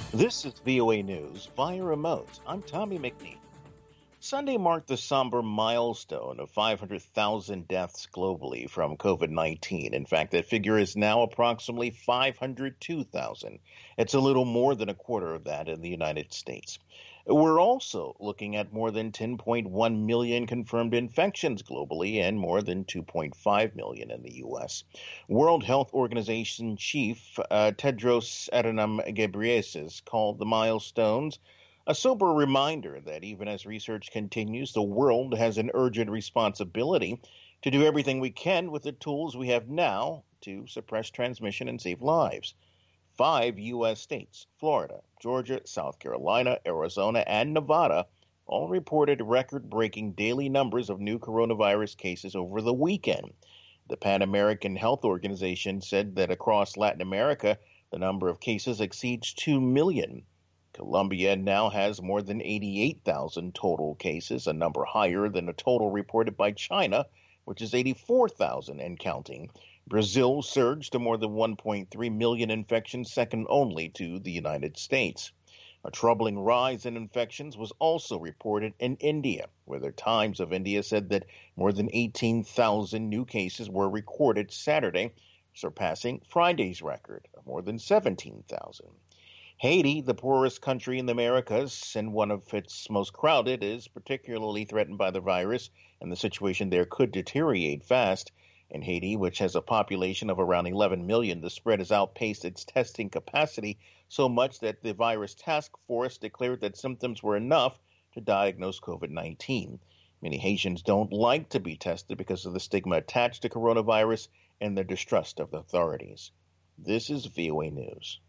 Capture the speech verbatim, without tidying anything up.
This is V O A News via remote. I'm Tommy McNeil. Sunday marked the somber milestone of five hundred thousand deaths globally from COVID nineteen. In fact, that figure is now approximately five hundred two thousand. It's a little more than a quarter of that in the United States. We're also looking at more than ten point one million confirmed infections globally and more than two point five million in the U S. World Health Organization Chief uh, Tedros Adhanom Ghebreyesus called the milestones a sober reminder that even as research continues, the world has an urgent responsibility to do everything we can with the tools we have now to suppress transmission and save lives. Five U S states, Florida, Georgia, South Carolina, Arizona, and Nevada, all reported record breaking daily numbers of new coronavirus cases over the weekend. The Pan American Health Organization said that across Latin America, the number of cases exceeds two million. Colombia now has more than eighty-eight thousand total cases, a number higher than the total reported by China, which is eighty-four thousand and counting. Brazil surged to more than one point three million infections, second only to the United States. A troubling rise in infections was also reported in India, where the Times of India said that more than eighteen thousand new cases were recorded Saturday, surpassing Friday's record of more than seventeen thousand. Haiti, the poorest country in the Americas and one of its most crowded, is particularly threatened by the virus, and the situation there could deteriorate fast. In Haiti, which has a population of around eleven million, the spread has outpaced its testing capacity so much that the virus task force declared that symptoms were enough to diagnose COVID nineteen. Many Haitians don't like to be tested because of the stigma attached to coronavirus and their distrust of the authorities. This is V O A News.